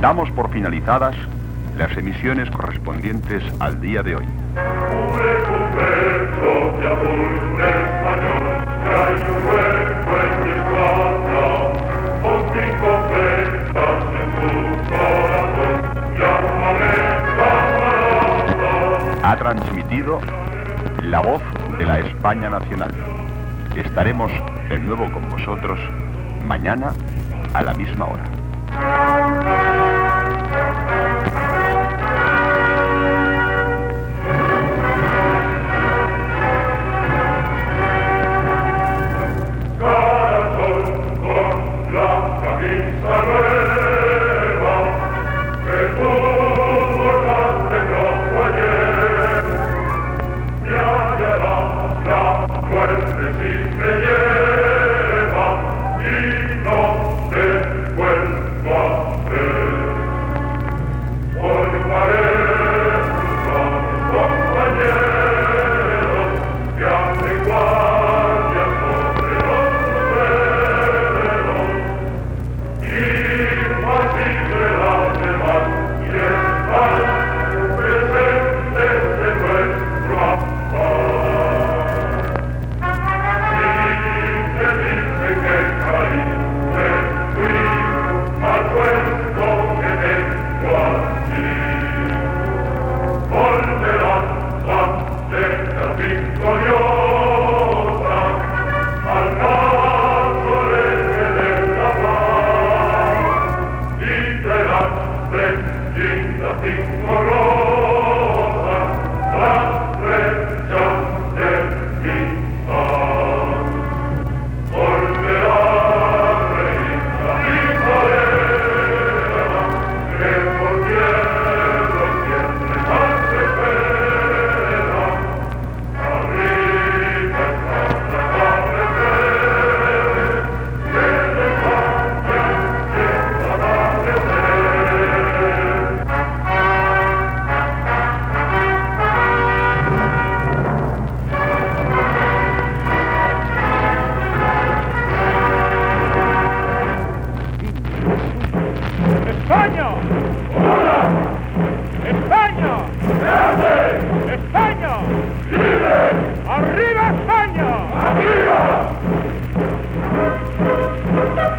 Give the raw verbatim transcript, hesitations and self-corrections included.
Damos por finalizadas las emisiones correspondientes al día de hoy. Ha transmitido la voz de la España nacional. Estaremos de nuevo con vosotros mañana a la misma hora. ¡España! ¡Hola! ¡España! ¡Grande! ¡España! ¡Libre! ¡Arriba España! ¡Arriba!